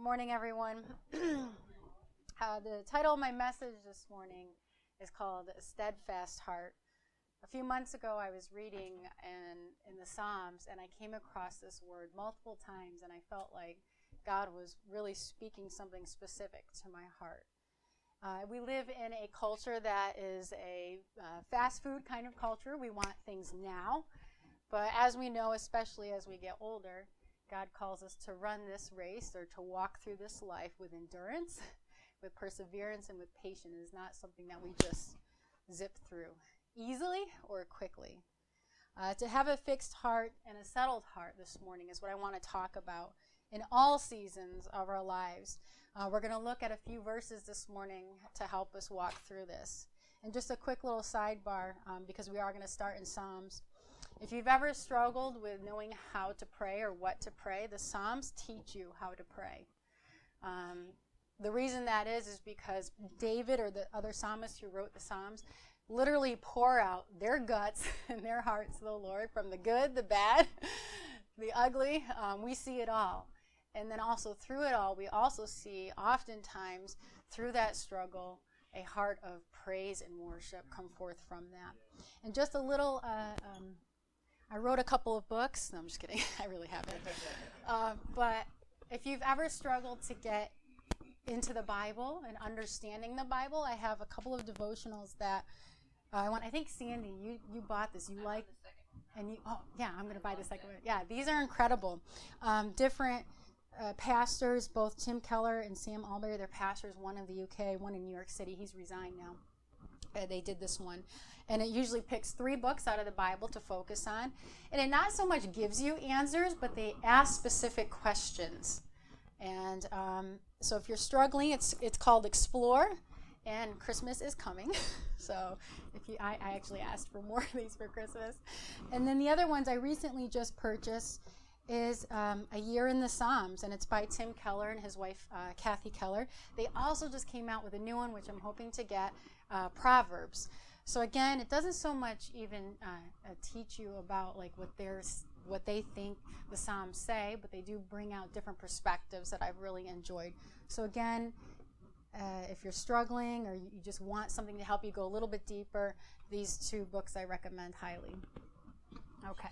morning, everyone. The title of my message this morning is called A Steadfast Heart. A few months ago, I was reading in the Psalms, and I came across this word multiple times, and I felt like God was really speaking something specific to my heart. We live in a culture that is a fast food kind of culture. We want things now. But as we know, especially as we get older, God calls us to run this race or to walk through this life with endurance, with perseverance, and with patience. It is not something that we just zip through easily or quickly. To have a fixed heart and a settled heart this morning is what I want to talk about in all seasons of our lives. We're going to look at a few verses this morning to help us walk through this. And just a quick little sidebar, because we are going to start in Psalms. If you've ever struggled with knowing how to pray or what to pray, the Psalms teach you how to pray. The reason that is because David or the other psalmists who wrote the Psalms literally pour out their guts and their hearts to the Lord, from the good, the bad, the ugly. We see it all. And then also through it all, we also see oftentimes through that struggle a heart of praise and worship come forth from that. And just a little, I wrote a couple of books. No, I'm just kidding. I really haven't. But if you've ever struggled to get into the Bible and understanding the Bible, I have a couple of devotionals that I want. I think, Sandy, you bought this. You like, and you. Oh, yeah, I'm going to buy the second one. Yeah, these are incredible. Different pastors, both Tim Keller and Sam Allberry. They're pastors, one in the UK, one in New York City. He's resigned now. They did this one. And it usually picks 3 books out of the Bible to focus on. And it not so much gives you answers, but they ask specific questions. And so if you're struggling, it's called Explore. And Christmas is coming. So I actually asked for more of these for Christmas. And then the other ones I recently just purchased is A Year in the Psalms, and it's by Tim Keller and his wife Kathy Keller. They also just came out with a new one, which I'm hoping to get, Proverbs. So again, it doesn't so much even teach you about like what they think the Psalms say, but they do bring out different perspectives that I've really enjoyed. So again, if you're struggling or you just want something to help you go a little bit deeper, these 2 books I recommend highly. Okay.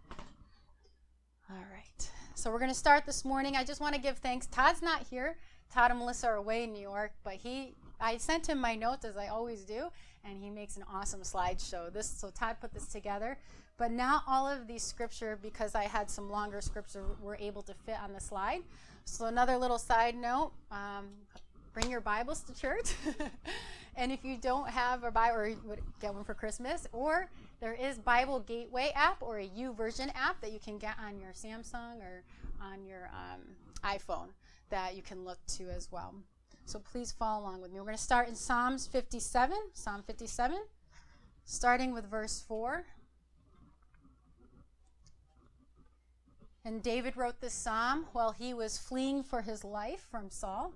All right. So we're going to start this morning. I just want to give thanks. Todd's not here. Todd and Melissa are away in New York, but I sent him my notes, as I always do, and he makes an awesome slideshow. So Todd put this together. But not all of these scripture, because I had some longer scripture, were able to fit on the slide. So another little side note, bring your Bibles to church. And if you don't have a Bible, or you would get one for Christmas, or there is Bible Gateway app or a YouVersion app that you can get on your Samsung or on your iPhone that you can look to as well. So please follow along with me. We're going to start in Psalm 57, starting with verse 4. And David wrote this psalm while he was fleeing for his life from Saul.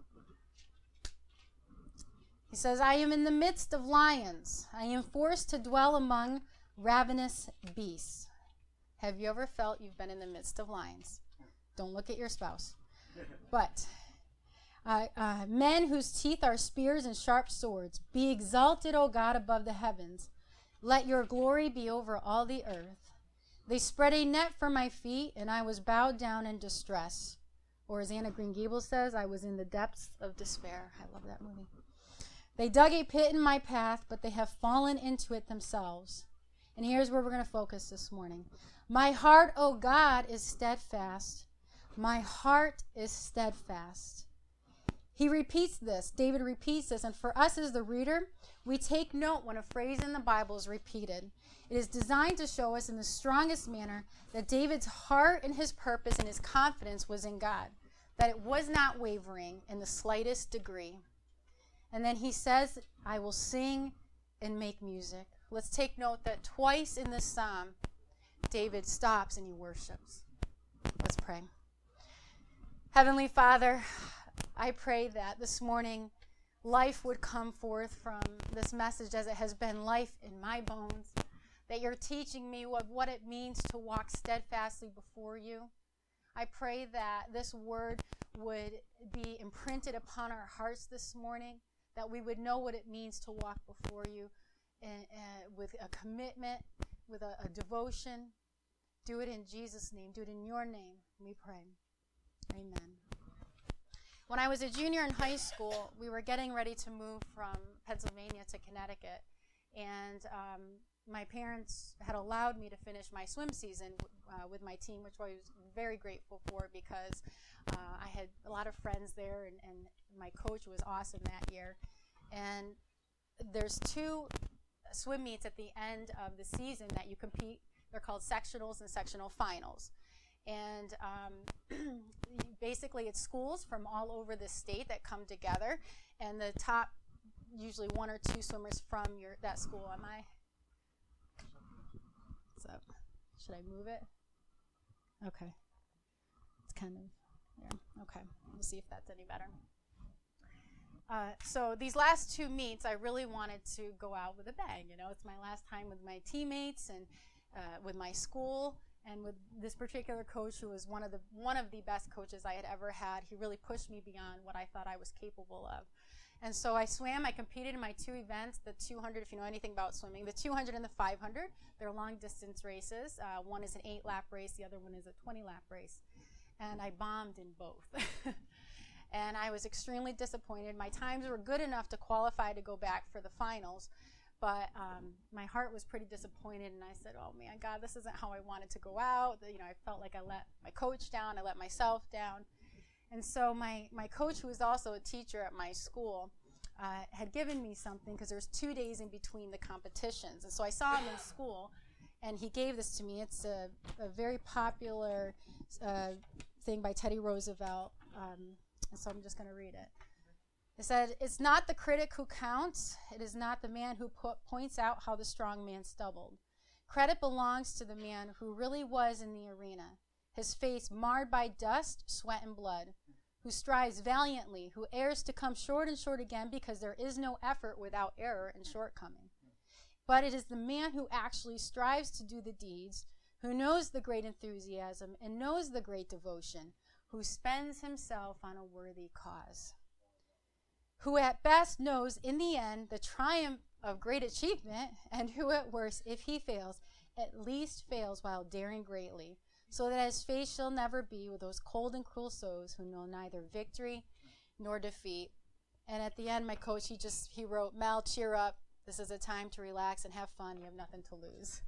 He says, I am in the midst of lions. I am forced to dwell among ravenous beasts. Have you ever felt you've been in the midst of lions? Don't look at your spouse. But men whose teeth are spears and sharp swords, be exalted, O God, above the heavens. Let your glory be over all the earth. They spread a net for my feet, and I was bowed down in distress. Or as Anna Green Gables says, I was in the depths of despair. I love that movie. They dug a pit in my path, but they have fallen into it themselves. And here's where we're going to focus this morning. My heart, O God, is steadfast. My heart is steadfast. He repeats this. David repeats this. And for us as the reader, we take note when a phrase in the Bible is repeated. It is designed to show us in the strongest manner that David's heart and his purpose and his confidence was in God, that it was not wavering in the slightest degree. And then he says, I will sing and make music. Let's take note that twice in this psalm, David stops and he worships. Let's pray. Heavenly Father, I pray that this morning life would come forth from this message as it has been life in my bones, that you're teaching me what it means to walk steadfastly before you, I pray that this word would be imprinted upon our hearts this morning, that we would know what it means to walk before you and with a commitment, with a devotion. Do it in Jesus' name. Do it in your name, we pray. Amen. When I was a junior in high school, we were getting ready to move from Pennsylvania to Connecticut, and my parents had allowed me to finish my swim season with my team, which I was very grateful for, because I had a lot of friends there, and my coach was awesome that year. And there's 2 swim meets at the end of the season that you compete. They're called sectionals and sectional finals. And basically it's schools from all over the state that come together, and the top, usually 1 or 2 swimmers from that school. So, should I move it? Okay. It's kind of there. Okay. We'll see if that's any better. So these last 2 meets, I really wanted to go out with a bang. You know, it's my last time with my teammates and with my school, and with this particular coach, who was one of the best coaches I had ever had. He really pushed me beyond what I thought I was capable of. And so I swam. I competed in my 2 events, the 200, if you know anything about swimming, the 200 and the 500. They're long distance races. One is an 8-lap race. The other one is a 20-lap race. And I bombed in both. And I was extremely disappointed. My times were good enough to qualify to go back for the finals, but my heart was pretty disappointed, and I said, oh man, God, this isn't how I wanted to go out. You know, I felt like I let my coach down, I let myself down. And so my coach, who was also a teacher at my school, had given me something, because there's 2 days in between the competitions. And so I saw him in school, and he gave this to me. It's a very popular thing by Teddy Roosevelt. And so I'm just going to read it. It said, "It's not the critic who counts. It is not the man who points out how the strong man stumbled. Credit belongs to the man who really was in the arena, his face marred by dust, sweat, and blood, who strives valiantly, who errs to come short and short again, because there is no effort without error and shortcoming. But it is the man who actually strives to do the deeds, who knows the great enthusiasm and knows the great devotion, who spends himself on a worthy cause, who at best knows in the end the triumph of great achievement, and who at worst, if he fails, at least fails while daring greatly, so that his fate shall never be with those cold and cruel souls who know neither victory nor defeat." And at the end, my coach, he wrote, "Mel, cheer up. This is a time to relax and have fun. You have nothing to lose."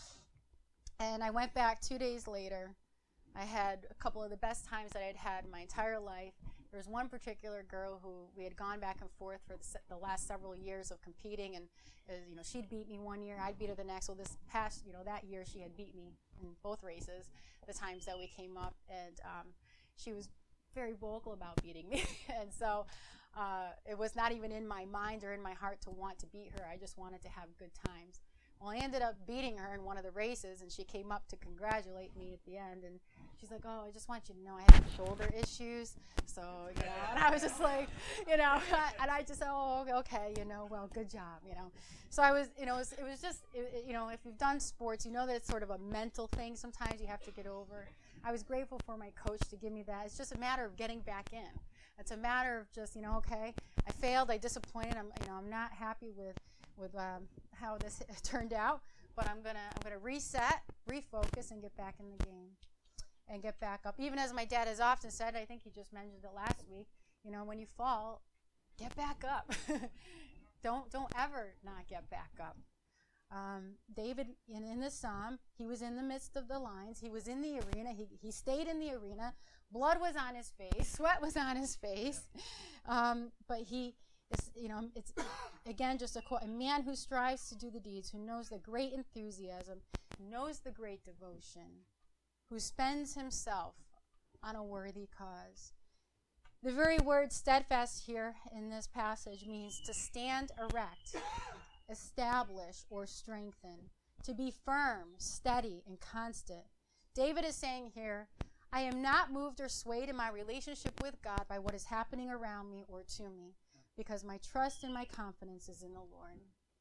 And I went back 2 days later. I had a couple of the best times that I'd had in my entire life. There was one particular girl who we had gone back and forth for the last several years of competing, and she'd beat me one year, I'd beat her the next. Well, this past, that year she had beat me in both races, the times that we came up, and she was very vocal about beating me. And so it was not even in my mind or in my heart to want to beat her. I just wanted to have good times. Well, I ended up beating her in one of the races, and she came up to congratulate me at the end, and she's like, "Oh, I just want you to know I have shoulder issues." So, and I was just like, and I just said, "Oh, okay, well, good job, So I was, it was just, if you've done sports, you know that it's sort of a mental thing. Sometimes you have to get over. I was grateful for my coach to give me that. It's just a matter of getting back in. It's a matter of just, okay, I failed, I disappointed, I'm not happy with how this turned out, but I'm gonna reset, refocus, and get back in the game, and get back up. Even as my dad has often said, I think he just mentioned it last week. When you fall, get back up. Don't ever not get back up. David, in the psalm, he was in the midst of the lions. He was in the arena. He stayed in the arena. Blood was on his face. Sweat was on his face. But it's again just a quote: "A man who strives to do the deeds, who knows the great enthusiasm, knows the great devotion, who spends himself on a worthy cause." The very word steadfast here in this passage means to stand erect, establish, or strengthen, to be firm, steady, and constant. David is saying here, I am not moved or swayed in my relationship with God by what is happening around me or to me, because my trust and my confidence is in the Lord.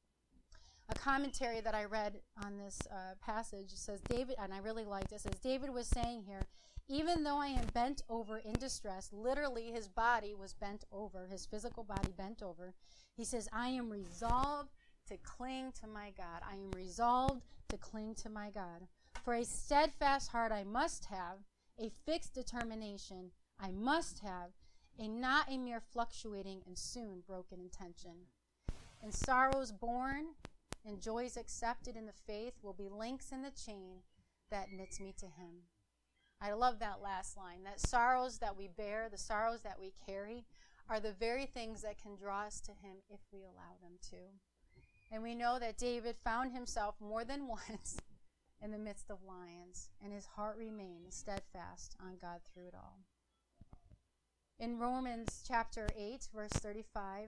A commentary that I read on this passage says, David, and I really like this, says David was saying here, Even though I am bent over in distress, literally his body was bent over, his physical body bent over. He says, I am resolved to cling to my God. I am resolved to cling to my God. For a steadfast heart I must have, a fixed determination I must have, and not a mere fluctuating and soon broken intention. And sorrows borne and joys accepted in the faith will be links in the chain that knits me to him. I love that last line, that sorrows that we bear, the sorrows that we carry, are the very things that can draw us to him if we allow them to. And we know that David found himself more than once in the midst of lions, and his heart remained steadfast on God through it all. In Romans chapter 8, verse 35,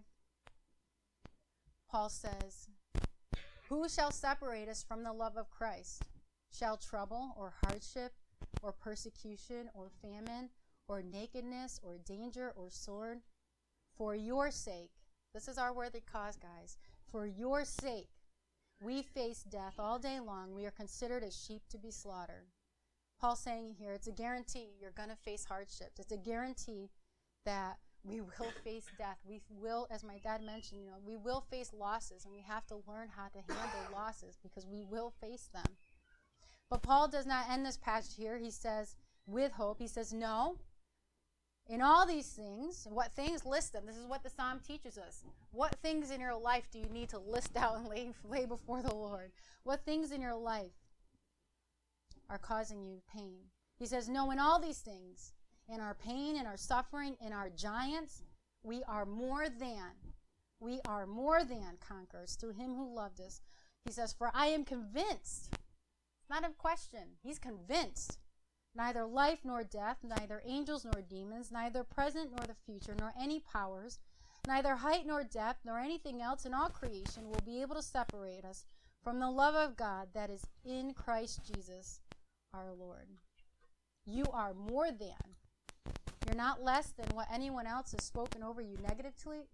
Paul says, who shall separate us from the love of Christ? Shall trouble or hardship or persecution or famine or nakedness or danger or sword? For your sake, this is our worthy cause, guys, for your sake, we face death all day long. We are considered as sheep to be slaughtered. Paul's saying here, it's a guarantee you're going to face hardships. It's a guarantee that we will face death. We will, as my dad mentioned, we will face losses, and we have to learn how to handle losses because we will face them. But Paul does not end this passage here. He says, with hope, he says, no. In all these things, what things, list them. This is what the psalm teaches us. What things in your life do you need to list out and lay before the Lord? What things in your life are causing you pain? He says, no, in all these things, in our pain, in our suffering, in our giants, we are more than conquerors through him who loved us. He says, for I am convinced, not a question, he's convinced, neither life nor death, neither angels nor demons, neither present nor the future, nor any powers, neither height nor depth, nor anything else in all creation will be able to separate us from the love of God that is in Christ Jesus our Lord. You are more than. You're not less than what anyone else has spoken over you negatively.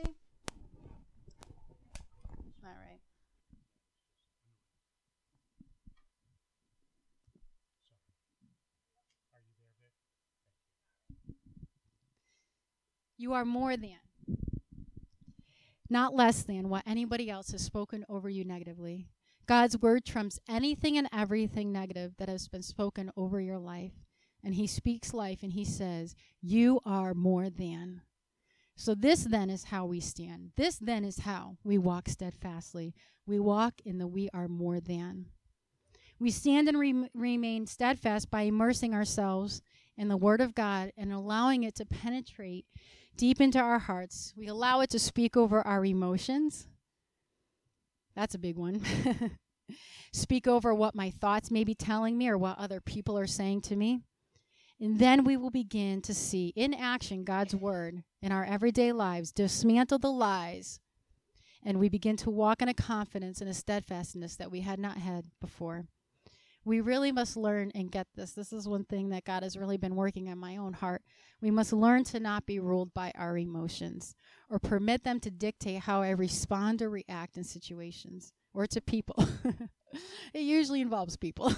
All right. You are more than, not less than what anybody else has spoken over you negatively. God's word trumps anything and everything negative that has been spoken over your life. And he speaks life and he says, you are more than. So this then is how we stand. This then is how we walk steadfastly. We walk in the we are more than. We stand and remain steadfast by immersing ourselves in the word of God and allowing it to penetrate deep into our hearts. We allow it to speak over our emotions. That's a big one. Speak over what my thoughts may be telling me or what other people are saying to me. And then we will begin to see in action God's word in our everyday lives, dismantle the lies, and we begin to walk in a confidence and a steadfastness that we had not had before. We really must learn and get this. This is one thing that God has really been working on my own heart. We must learn to not be ruled by our emotions or permit them to dictate how I respond or react in situations or to people. It usually involves people.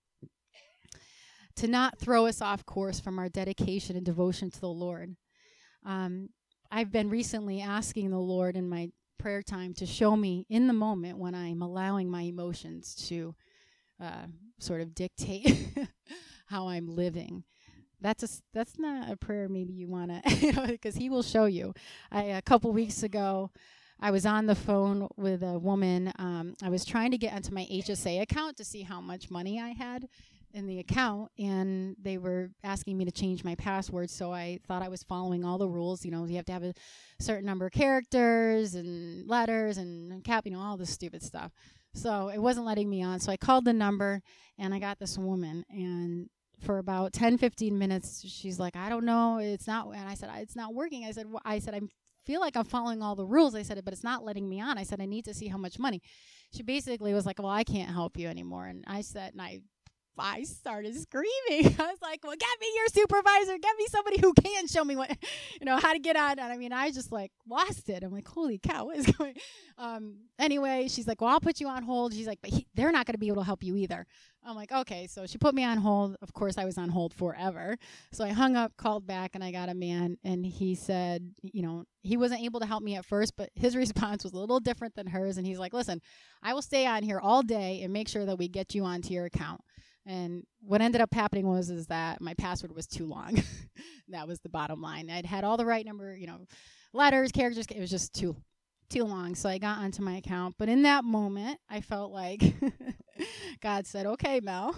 To not throw us off course from our dedication and devotion to the Lord. I've been recently asking the Lord in my prayer time to show me in the moment when I'm allowing my emotions to sort of dictate how I'm living. That's not a prayer maybe you want to, because he will show you. A couple weeks ago, I was on the phone with a woman. I was trying to get into my HSA account to see how much money I had in the account, and they were asking me to change my password, so I thought I was following all the rules. You have to have a certain number of characters and letters and all this stupid stuff. So it wasn't letting me on, so I called the number, and I got this woman, and for about 10, 15 minutes, she's like, I don't know, it's not, and I said, it's not working. I said, I feel like I'm following all the rules. I said, but it's not letting me on. I said, I need to see how much money. She basically was like, well, I can't help you anymore, and I said, and I I started screaming. I was like, well, get me your supervisor. Get me somebody who can show me what, how to get on. And I mean, I just like lost it. I'm like, holy cow, what is going Anyway, she's like, well, I'll put you on hold. She's like, but they're not going to be able to help you either. I'm like, okay. So she put me on hold. Of course, I was on hold forever. So I hung up, called back, and I got a man. And he said, he wasn't able to help me at first, but his response was a little different than hers. And he's like, listen, I will stay on here all day and make sure that we get you onto your account. And what ended up happening is that my password was too long. That was the bottom line. I'd had all the right number, letters, characters. It was just too long. So I got onto my account. But in that moment, I felt like God said, okay, Mel,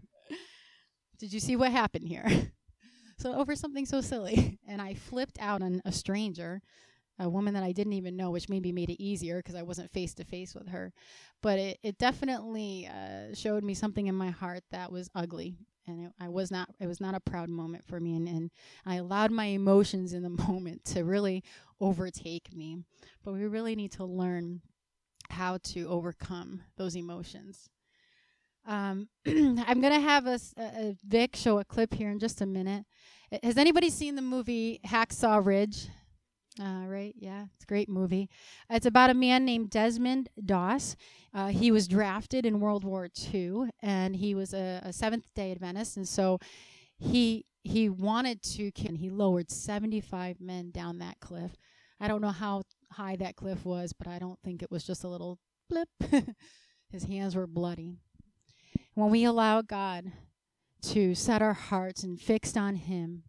did you see what happened here? So over something so silly. And I flipped out on a stranger, a woman that I didn't even know, which maybe made it easier because I wasn't face to face with her. But it definitely showed me something in my heart that was ugly. And it was not a proud moment for me. And I allowed my emotions in the moment to really overtake me. But we really need to learn how to overcome those emotions. I'm going to have Vic show a clip here in just a minute. Has anybody seen the movie Hacksaw Ridge? Right? Yeah, it's a great movie. It's about a man named Desmond Doss. He was drafted in World War II, and he was a Seventh-day Adventist, and so he wanted to kill. He lowered 75 men down that cliff. I don't know how high that cliff was, but I don't think it was just a little blip. His hands were bloody. When we allow God to set our hearts and fixed on Him,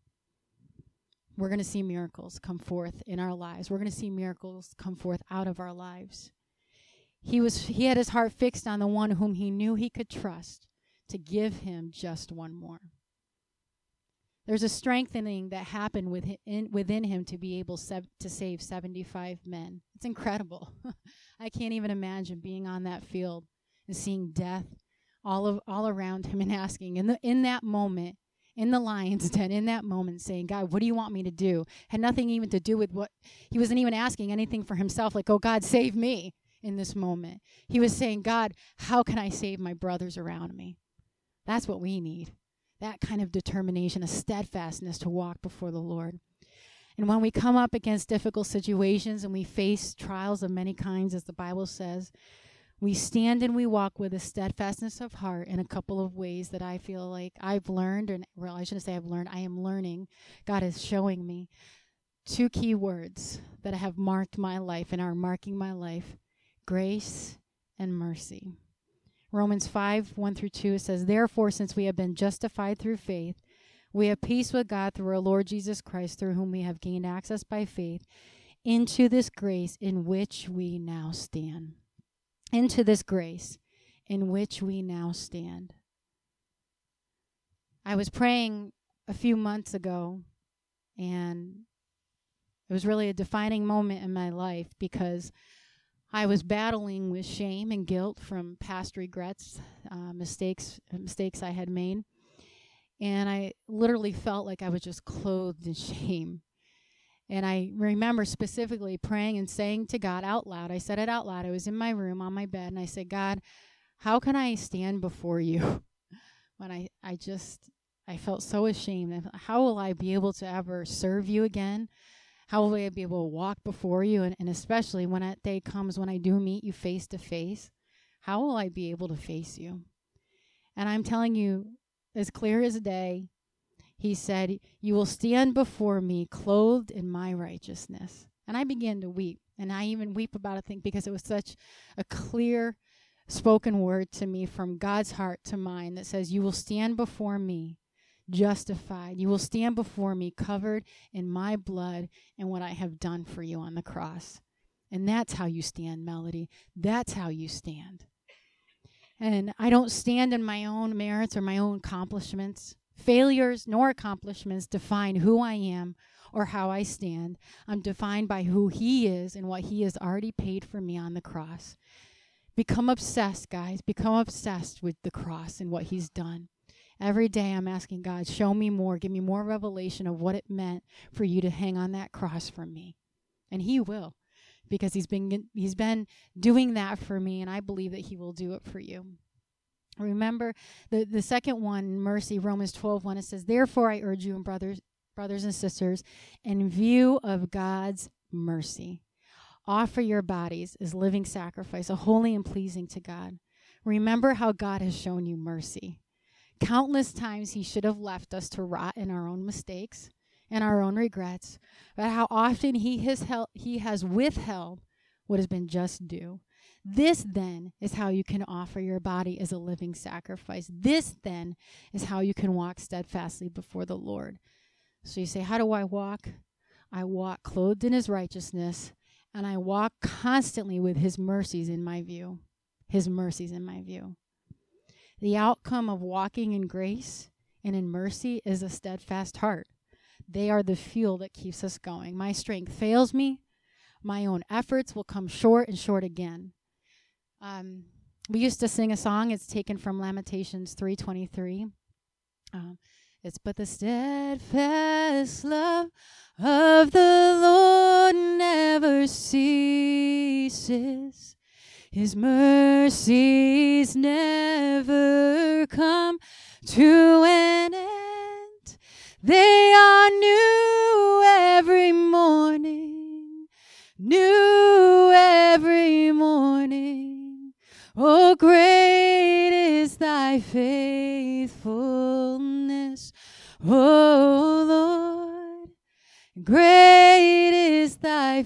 we're going to see miracles come forth in our lives. We're going to see miracles come forth out of our lives. He had his heart fixed on the one whom he knew he could trust to give him just one more. There's a strengthening that happened within him to be able to save 75 men. It's incredible. I can't even imagine being on that field and seeing death all around him and asking in that moment, in the lion's den, in that moment, saying, God, what do you want me to do? Had nothing even to do with what, he wasn't even asking anything for himself, like, oh, God, save me in this moment. He was saying, God, how can I save my brothers around me? That's what we need. That kind of determination, a steadfastness to walk before the Lord. And when we come up against difficult situations and we face trials of many kinds, as the Bible says, we stand and we walk with a steadfastness of heart in a couple of ways that I feel like I've learned, I am learning. God is showing me 2 key words that have marked my life and are marking my life: grace and mercy. Romans 5:1-2 says, therefore, since we have been justified through faith, we have peace with God through our Lord Jesus Christ, through whom we have gained access by faith into this grace in which we now stand. Into this grace in which we now stand. I was praying a few months ago, and it was really a defining moment in my life because I was battling with shame and guilt from past regrets, mistakes I had made. And I literally felt like I was just clothed in shame. And I remember specifically praying and saying to God out loud, I said it out loud, I was in my room on my bed, and I said, God, how can I stand before you when I felt so ashamed? How will I be able to ever serve you again? How will I be able to walk before you? And especially when that day comes when I do meet you face to face, how will I be able to face you? And I'm telling you, as clear as day, he said, you will stand before me clothed in my righteousness. And I began to weep. And I even weep about it because it was such a clear spoken word to me from God's heart to mine that says, you will stand before me justified. You will stand before me covered in my blood and what I have done for you on the cross. And that's how you stand, Melody. That's how you stand. And I don't stand in my own merits or my own accomplishments. Failures nor accomplishments define who I am or how I stand. I'm defined by who He is and what He has already paid for me on the cross. Become obsessed, guys. Become obsessed with the cross and what He's done. Every day I'm asking God, show me more. Give me more revelation of what it meant for you to hang on that cross for me. And He will, because He's been doing that for me, and I believe that He will do it for you. Remember the second one, mercy, Romans 12:1, it says, therefore I urge you, and brothers and sisters, in view of God's mercy, offer your bodies as living sacrifice, a holy and pleasing to God. Remember how God has shown you mercy. Countless times he should have left us to rot in our own mistakes and our own regrets, but how often he has withheld what has been just due. This then is how you can offer your body as a living sacrifice. This then is how you can walk steadfastly before the Lord. So you say, how do I walk? I walk clothed in his righteousness, and I walk constantly with his mercies in my view. His mercies in my view. The outcome of walking in grace and in mercy is a steadfast heart. They are the fuel that keeps us going. My strength fails me. My own efforts will come short and short again. We used to sing a song. It's taken from Lamentations 3:23. It's but the steadfast love of the Lord never ceases. His mercies never come to an end. They are new every morning, new every morning. Oh, great is thy faithfulness, O Lord. Great is thy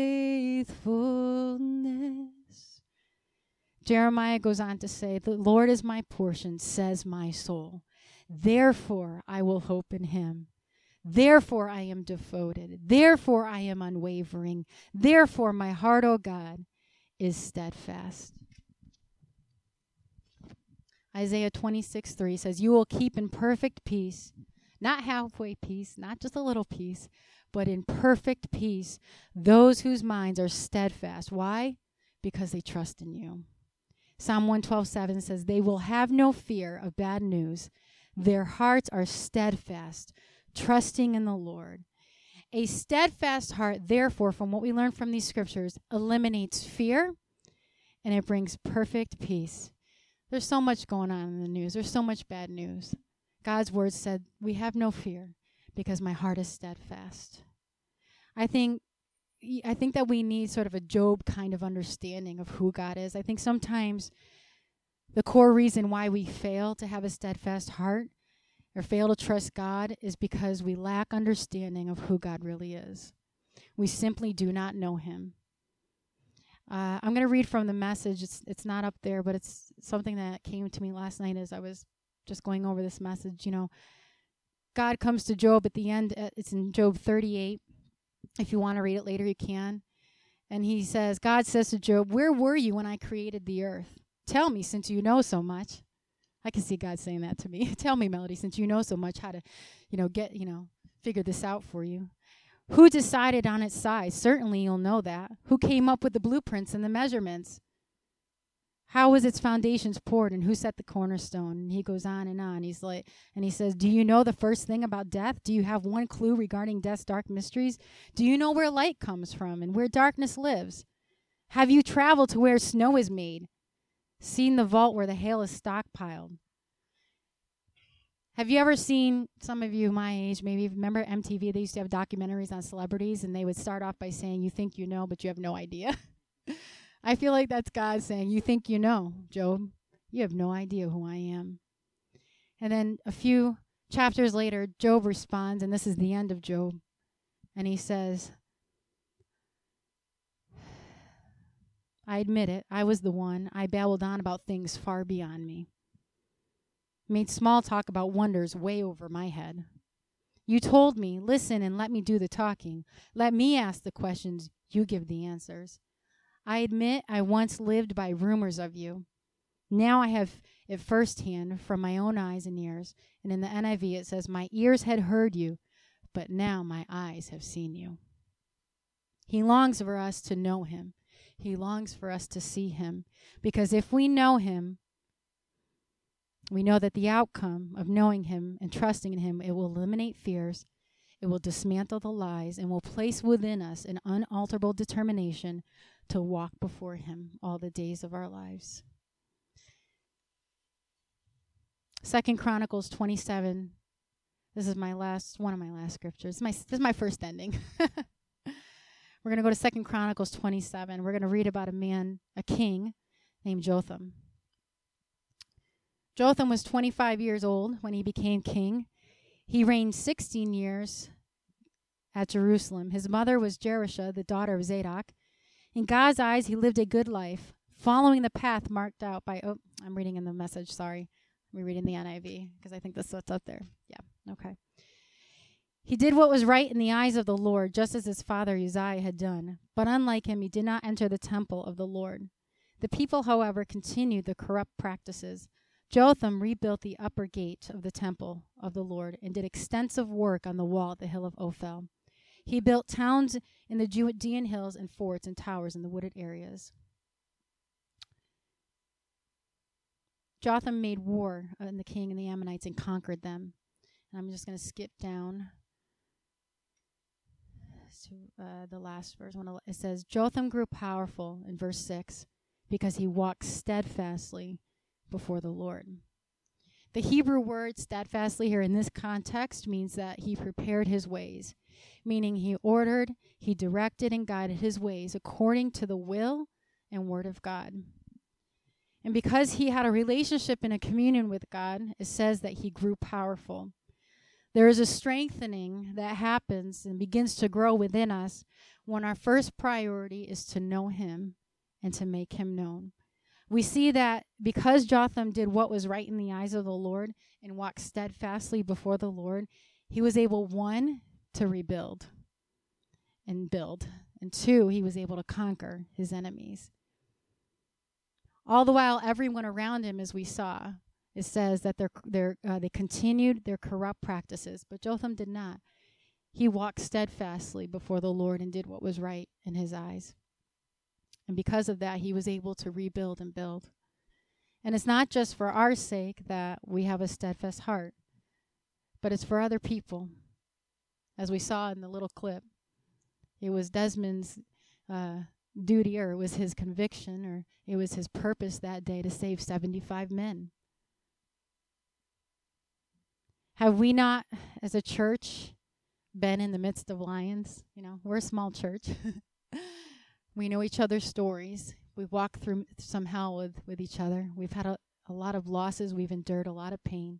faithfulness. Jeremiah goes on to say, the Lord is my portion, says my soul. Therefore I will hope in him. Therefore I am devoted. Therefore I am unwavering. Therefore my heart, O God, is steadfast. Isaiah 26:3 says, you will keep in perfect peace, not halfway peace, not just a little peace, but in perfect peace, those whose minds are steadfast. Why? Because they trust in you. Psalm 112:7 says, they will have no fear of bad news. Their hearts are steadfast, trusting in the Lord. A steadfast heart, therefore, from what we learn from these scriptures, eliminates fear, and it brings perfect peace. There's so much going on in the news. There's so much bad news. God's word said, we have no fear because my heart is steadfast. I think that we need sort of a Job kind of understanding of who God is. I think sometimes the core reason why we fail to have a steadfast heart or fail to trust God is because we lack understanding of who God really is. We simply do not know him. I'm going to read from the Message. It's not up there, but it's something that came to me last night as I was just going over this message. You know, God comes to Job at the end. It's in Job 38. If you want to read it later, you can. And he says, God says to Job, where were you when I created the earth? Tell me, since you know so much. I can see God saying that to me. Tell me, Melody, since you know so much how to, figure this out for you. Who decided on its size? Certainly you'll know that. Who came up with the blueprints and the measurements? How was its foundations poured, and who set the cornerstone? And he goes on. He's like, and he says, do you know the first thing about death? Do you have one clue regarding death's dark mysteries? Do you know where light comes from and where darkness lives? Have you traveled to where snow is made? Seen the vault where the hail is stockpiled? Have you ever seen, some of you my age, maybe remember MTV, they used to have documentaries on celebrities, and they would start off by saying, you think you know, but you have no idea. I feel like that's God saying, you think you know, Job. You have no idea who I am. And then a few chapters later, Job responds, and this is the end of Job. And he says, I admit it, I was the one. I babbled on about things far beyond me. Made small talk about wonders way over my head. You told me, listen and let me do the talking. Let me ask the questions, you give the answers. I admit I once lived by rumors of you. Now I have it firsthand from my own eyes and ears. And in the NIV it says, my ears had heard you, but now my eyes have seen you. He longs for us to know him. He longs for us to see him. Because if we know him, we know that the outcome of knowing him and trusting in him, it will eliminate fears, it will dismantle the lies, and will place within us an unalterable determination to walk before him all the days of our lives. 2 Chronicles 27. This is one of my last scriptures. This is my first ending. We're going to go to 2 Chronicles 27. We're going to read about a king named Jotham. Jotham was 25 years old when he became king. He reigned 16 years at Jerusalem. His mother was Jerusha, the daughter of Zadok. In God's eyes, he lived a good life, following the path marked out by... Oh, I'm reading in the Message, sorry. I'm reading the NIV, because I think this is what's up there. Yeah, okay. He did what was right in the eyes of the Lord, just as his father Uzziah had done. But unlike him, he did not enter the temple of the Lord. The people, however, continued the corrupt practices. Jotham rebuilt the upper gate of the temple of the Lord and did extensive work on the wall at the hill of Ophel. He built towns in the Judean hills and forts and towers in the wooded areas. Jotham made war on the king and the Ammonites and conquered them. And I'm just going to skip down to the last verse. It says, Jotham grew powerful in verse 6 because he walked steadfastly before the Lord. The Hebrew word steadfastly here in this context means that he prepared his ways, meaning he ordered, he directed, and guided his ways according to the will and word of God. And because he had a relationship and a communion with God, it says that he grew powerful. There is a strengthening that happens and begins to grow within us when our first priority is to know him and to make him known. We see that because Jotham did what was right in the eyes of the Lord and walked steadfastly before the Lord, he was able, 1, to rebuild and build, and 2, he was able to conquer his enemies. All the while, everyone around him, as we saw, it says that they continued their corrupt practices, but Jotham did not. He walked steadfastly before the Lord and did what was right in his eyes. And because of that, he was able to rebuild and build. And it's not just for our sake that we have a steadfast heart, but it's for other people. As we saw in the little clip, it was Desmond's duty, or it was his conviction, or it was his purpose that day to save 75 men. Have we not, as a church, been in the midst of lions? You know, we're a small church. We know each other's stories. We've walked through some hell with each other. We've had a lot of losses. We've endured a lot of pain.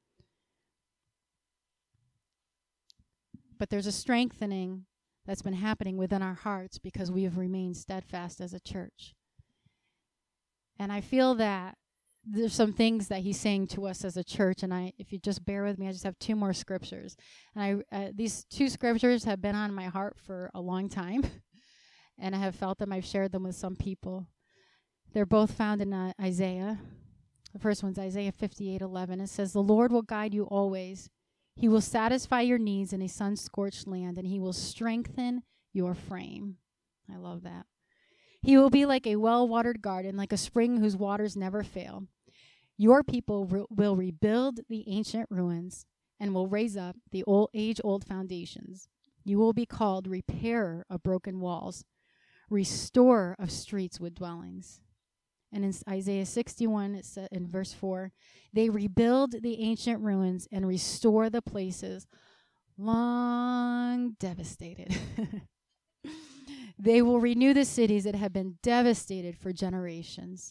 But there's a strengthening that's been happening within our hearts because we have remained steadfast as a church. And I feel that there's some things that he's saying to us as a church, and if you just bear with me, I just have 2 more scriptures. And these 2 scriptures have been on my heart for a long time. And I have felt them. I've shared them with some people. They're both found in Isaiah. The first one's Isaiah 58:11. It says, "The Lord will guide you always. He will satisfy your needs in a sun-scorched land, and he will strengthen your frame." I love that. "He will be like a well-watered garden, like a spring whose waters never fail. Your people will rebuild the ancient ruins and will raise up the age-old foundations. You will be called repairer of broken walls, restorer of streets with dwellings." And in Isaiah 61, it said in verse 4, "They rebuild the ancient ruins and restore the places long devastated." "They will renew the cities that have been devastated for generations."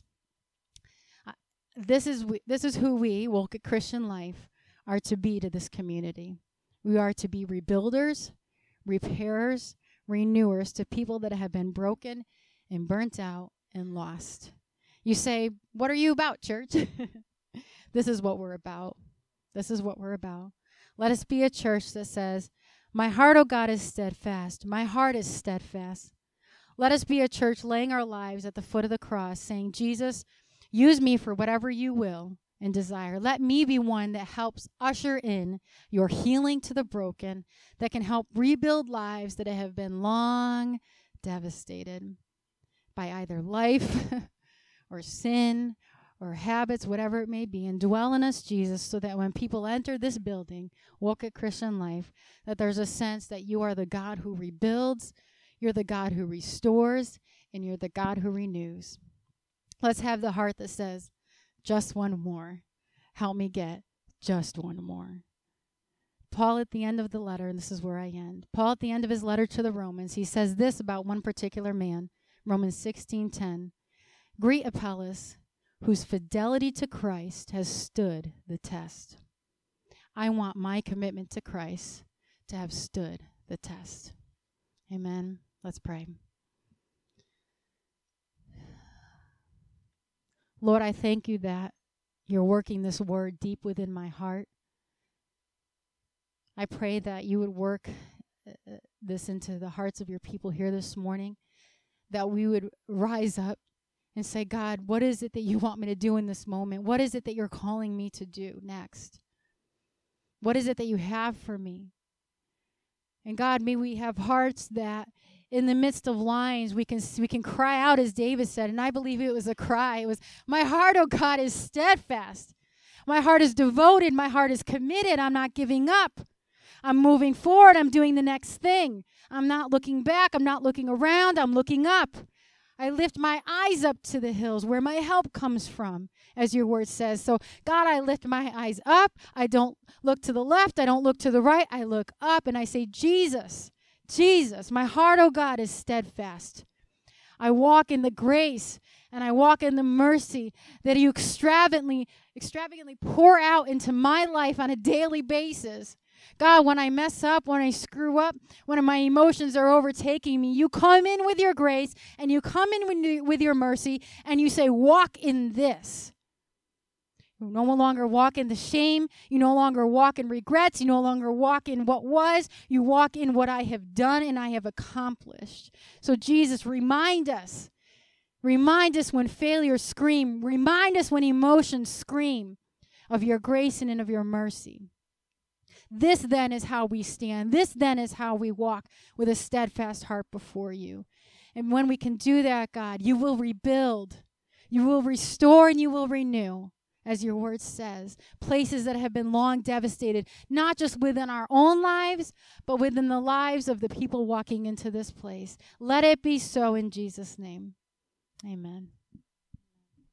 This is who we, Wolcott Christian Life, are to be to this community. We are to be rebuilders, repairers, renewers to people that have been broken and burnt out and lost. You say, "What are you about, church?" This is what we're about. This is what we're about. Let us be a church that says, "My heart, O God, is steadfast. My heart is steadfast." Let us be a church laying our lives at the foot of the cross, saying, "Jesus, use me for whatever you will and desire. Let me be one that helps usher in your healing to the broken, that can help rebuild lives that have been long devastated by either life or sin or habits, whatever it may be. And dwell in us, Jesus, so that when people enter this building, Wolcott Christian Life, that there's a sense that you are the God who rebuilds, you're the God who restores, and you're the God who renews. Let's have the heart that says, "Just one more. help me get just one more. Paul at the end of the letter, and this is where I end. Paul at the end of his letter to the Romans, he says this about one particular man, Romans 16:10. Greet Apollos, whose fidelity to Christ has stood the test. I want my commitment to Christ to have stood the test. Amen. Let's pray. Lord, I thank you that you're working this word deep within my heart. I pray that you would work this into the hearts of your people here this morning, that we would rise up and say, God, what is it that you want me to do in this moment? What is it that you're calling me to do next? What is it that you have for me? And God, may we have hearts that in the midst of lines, we can cry out as David said, and I believe it was a cry. It was, my heart, oh God, is steadfast. My heart is devoted. My heart is committed. I'm not giving up. I'm moving forward. I'm doing the next thing. I'm not looking back. I'm not looking around. I'm looking up. I lift my eyes up to the hills where my help comes from, as your word says. So, God, I lift my eyes up. I don't look to the left. I don't look to the right. I look up and I say, Jesus, Jesus, my heart, oh God, is steadfast. I walk in the grace and I walk in the mercy that you extravagantly pour out into my life on a daily basis. God, when I mess up, when I screw up, when my emotions are overtaking me, you come in with your grace and you come in with your mercy and you say, walk in this. You no longer walk in the shame. You no longer walk in regrets. You no longer walk in what was. You walk in what I have done and I have accomplished. So Jesus, remind us. Remind us when failures scream. Remind us when emotions scream of your grace and of your mercy. This then is how we stand. This then is how we walk with a steadfast heart before you. And when we can do that, God, you will rebuild, you will restore, and you will renew, as your word says, places that have been long devastated, not just within our own lives, but within the lives of the people walking into this place. Let it be so in Jesus' name. Amen.